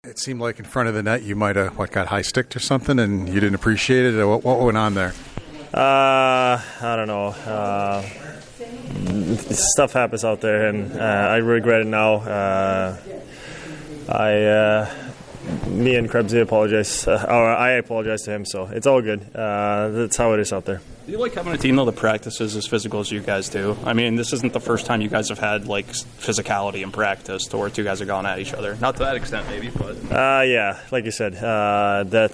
It seemed like in front of the net you might have got high sticked or something, and you didn't appreciate it. What went on there? I don't know. Stuff happens out there, and I regret it now. Me and Krebsy apologize, or I apologize to him, so it's all good. That's how it is out there. Do you like having a team, though, that practices as physical as you guys do? I mean, this isn't the first time you guys have had, like, physicality in practice to where two guys are going at each other. Not to that extent, maybe, but... Yeah, like you said, that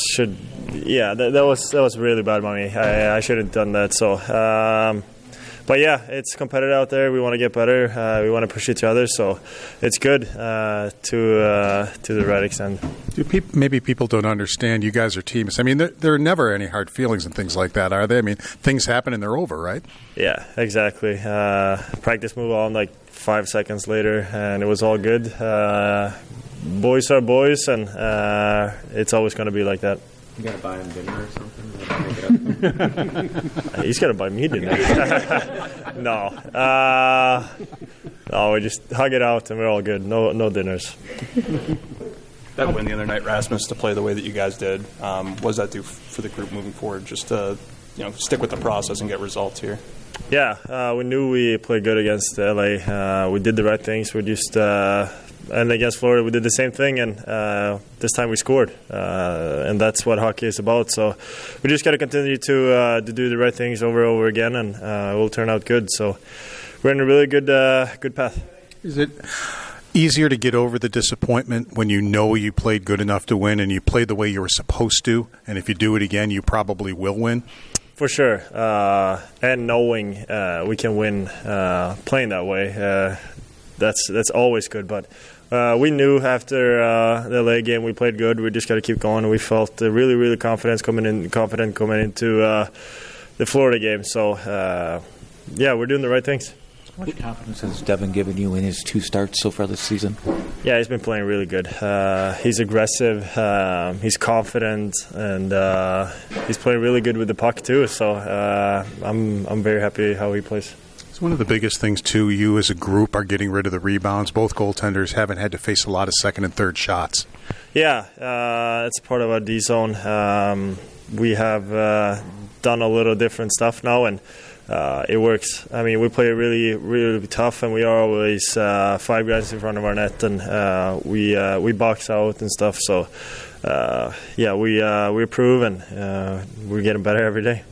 was really bad by me. I shouldn't have done that, so... But yeah, it's competitive out there. We want to get better. We want to push each other, so it's good to the right extent. Maybe people don't understand you guys are teams. I mean, there are never any hard feelings and things like that, are they? I mean, things happen and they're over, right? Yeah, exactly. Practice move on like 5 seconds later, and it was all good. Boys are boys, and it's always going to be like that. You got to buy him dinner or something? He's got to buy me dinner. No, we just hug it out and we're all good. No dinners. That win the other night, Rasmus, to play the way that you guys did, what does that do for the group moving forward? Just to stick with the process and get results here. Yeah, we knew we played good against LA. We did the right things. We just and against Florida, we did the same thing, and this time we scored. And that's what hockey is about. So we just got to continue to do the right things over and over again, and it will turn out good. So we're in a really good path. Is it easier to get over the disappointment when you know you played good enough to win and you played the way you were supposed to, and if you do it again, you probably will win? For sure. And knowing we can win playing that way, that's always good. But we knew after the LA game we played good. We just got to keep going. We felt really, really confident coming into the Florida game. So, yeah, we're doing the right things. How much confidence has Devin given you in his 2 starts so far this season? Yeah, he's been playing really good. He's aggressive, he's confident, and he's playing really good with the puck too. So I'm very happy how he plays. It's one of the biggest things too. You as a group are getting rid of the rebounds. Both goaltenders haven't had to face a lot of second and third shots. Yeah, it's part of our D zone. We have done a little different stuff now, and it works. I mean, we play really, really tough, and we are always 5 guys in front of our net, and we box out and stuff. So, yeah, we improve, and we're getting better every day.